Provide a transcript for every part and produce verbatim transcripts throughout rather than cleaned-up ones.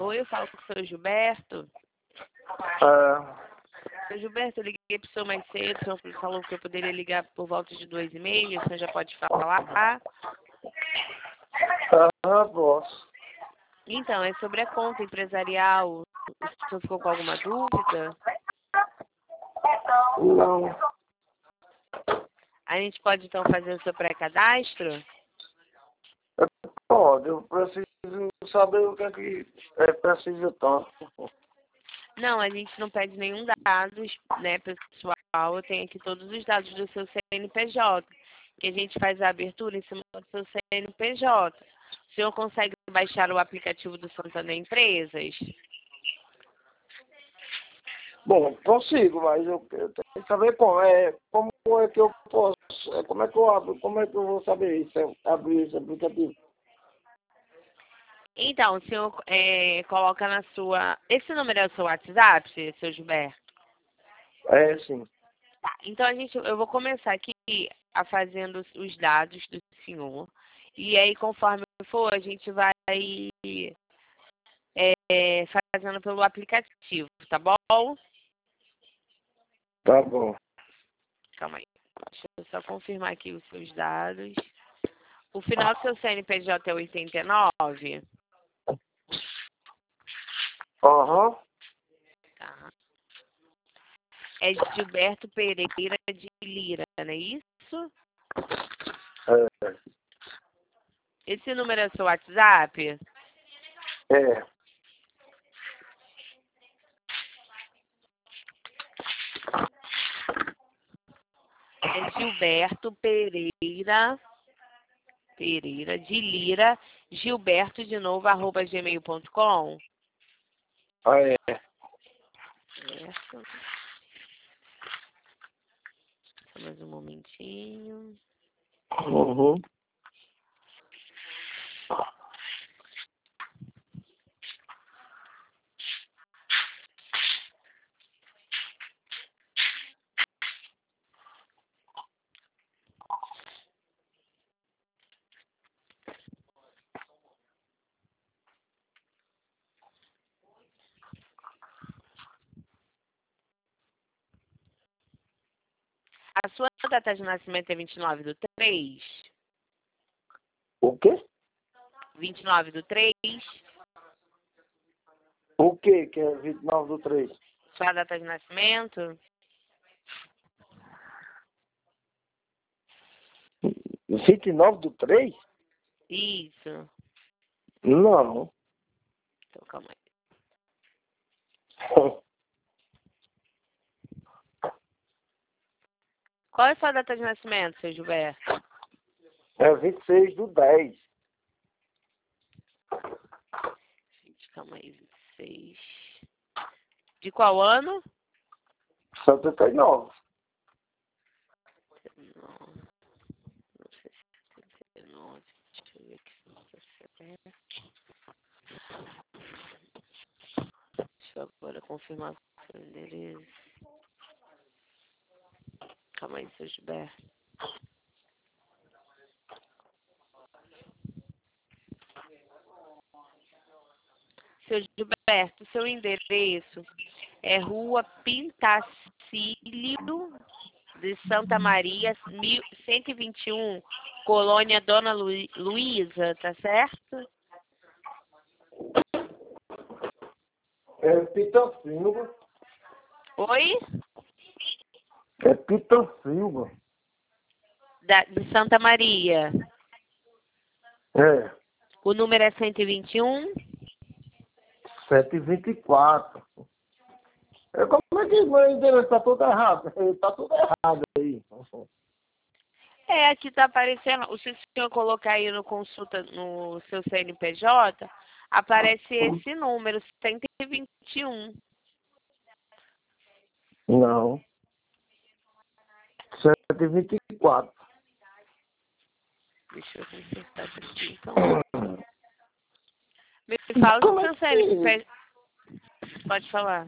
Oi, eu falo com o seu Gilberto. É. Seu Gilberto, eu liguei para o senhor mais cedo, o senhor falou que eu poderia ligar por volta de duas e meia, o senhor já pode falar. Ah, posso. Então, é sobre a conta empresarial. O senhor ficou com alguma dúvida? Não. A gente pode, então, fazer o seu pré-cadastro? Pode, eu preciso saber o que é que é preciso tanto. Não, a gente não pede nenhum dados, né, pessoal. Eu tenho aqui todos os dados do seu C N P J, que a gente faz a abertura em cima do seu C N P J. O senhor consegue baixar o aplicativo do Santander Empresas? Bom, consigo, mas eu, eu tenho que saber como é, como é que eu posso, é, como é que eu abro, como é que eu vou saber isso, é, abrir esse aplicativo. Então, o senhor é, coloca na sua... Esse número é o seu WhatsApp, seu Gilberto? É, sim. Tá, então a gente, eu vou começar aqui a fazendo os dados do senhor. E aí, conforme for, a gente vai é, fazendo pelo aplicativo, tá bom? Tá bom. Calma aí. Deixa eu só confirmar aqui os seus dados. O final do seu C N P J é oitenta e nove? Aham. Tá. É Gilberto Pereira de Lira, não é isso? É. Esse número é o seu WhatsApp? É. É Gilberto Pereira, Pereira de Lira, Gilberto de novo, arroba gmail ponto com. Ah, é. Certo. Só mais um momentinho. Uhum. A sua data de nascimento é vinte e nove do três? O quê? vinte e nove do três? O quê que é vinte e nove do três? Sua data de nascimento? vinte e nove do três? Isso. Não. Então, calma aí. Qual é a sua data de nascimento, seu Gilberto? É vinte e seis do dez. Gente, calma aí, vinte e seis. De qual ano? setenta e nove. Não, não sei se é setenta e nove. Deixa eu ver aqui se não tá certo. Deixa eu agora confirmar o seu endereço. Calma aí, seu Gilberto. Seu Gilberto, seu endereço é Rua Pintacílio de Santa Maria, cento e vinte e um, Colônia Dona Lu Luísa, tá certo? É Pita Silva. Oi? É Pita Silva. Da, de Santa Maria. É. O número é cento e vinte e um? sete e vinte e quatro. É, como é que meu endereço está todo errado? Está tudo errado aí. É, aqui tá aparecendo. Se o senhor colocar aí no consulta, no seu C N P J, aparece esse número, cento e vinte e um. Não. cento e vinte e quatro. Deixa eu consertar isso aqui, então. Me fala Como o é seu C N P J. que, Pode falar.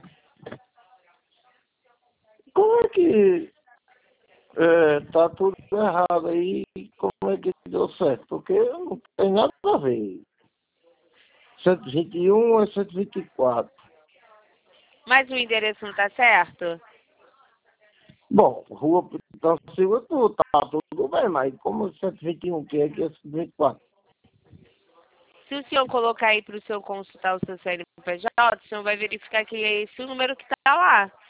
como é que é, tá tudo errado aí? Como é que deu certo? Porque não tem nada a ver. cento e vinte e um ou cento e vinte e quatro? Mas o endereço não tá certo? Bom, rua Pitão Silva, tudo, tá tudo bem, mas como cento e vinte e um, que é que é cento e vinte e quatro? Se o senhor colocar aí para o senhor consultar o seu C N P J, o senhor vai verificar que é esse o número que está lá.